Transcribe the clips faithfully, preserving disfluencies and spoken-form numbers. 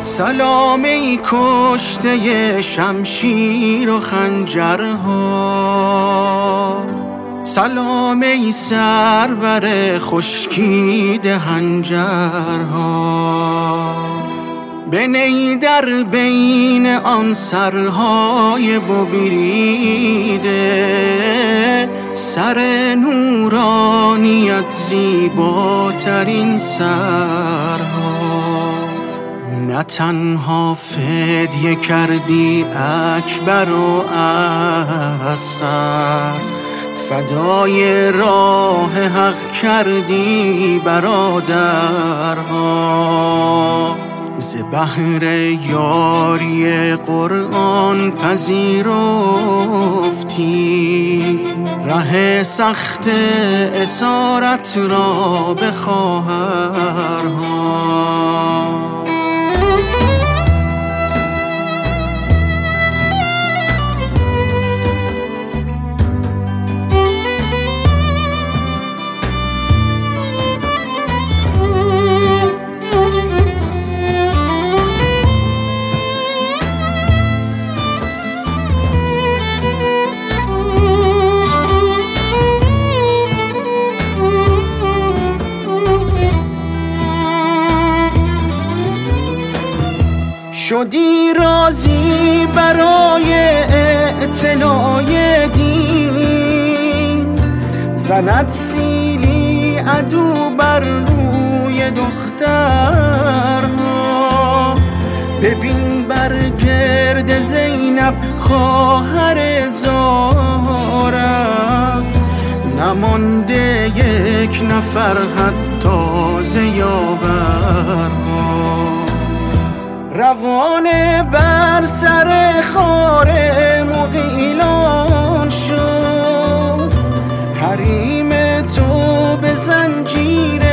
سلام ای کشته شمشیر و خنجرها، سلام ای سرور خشکیده هنجرها. بنی در بین آن سرهای ببریده، سر نورانیت زیباترین سرها. نه تنها فدیه کردی اکبر و اصغر، فدای راه حق کردی برادرها. ز بحر یاری قرآن پذیرفتی، ره سخت اسارت را به خواهرها. شدی راضی برای اعتنای دین، زند سیلی عدو بر روی دخترها. ببین بر گرد زینب خواهر زارت، نمانده یک نفر حتی ز یاورها. روانه بر سر خار مغیلان شد، حریم تو به زنجیر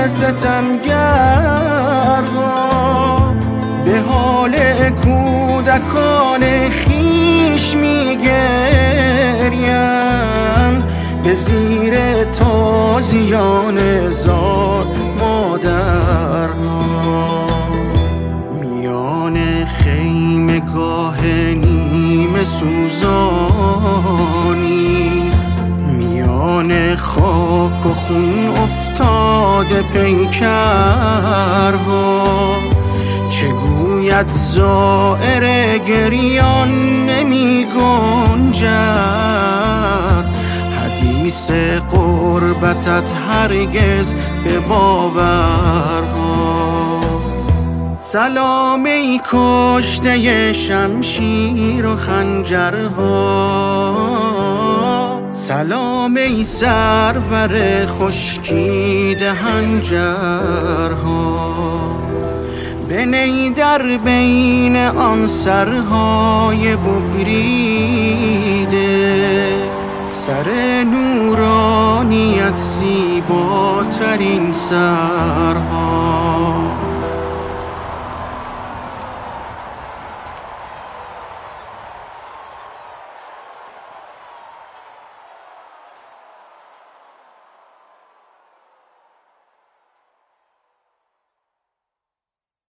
ستمگرها. به حال کودکان خیش میگریم، به زیر تازیان زار مادرها. خیمه گاه نیمه سوزانی، میان خاک و خون افتاده پیکرها. چه گوید زائر گریان نمی گنجد، حدیث قربتت هرگز به باورها. سلام ای کشته شمشیر و خنجرها، سلام ای سرور خشکیده هنجرها. بنی در بین آن سرهای ببریده، سر نورانیت زیباترین سرها.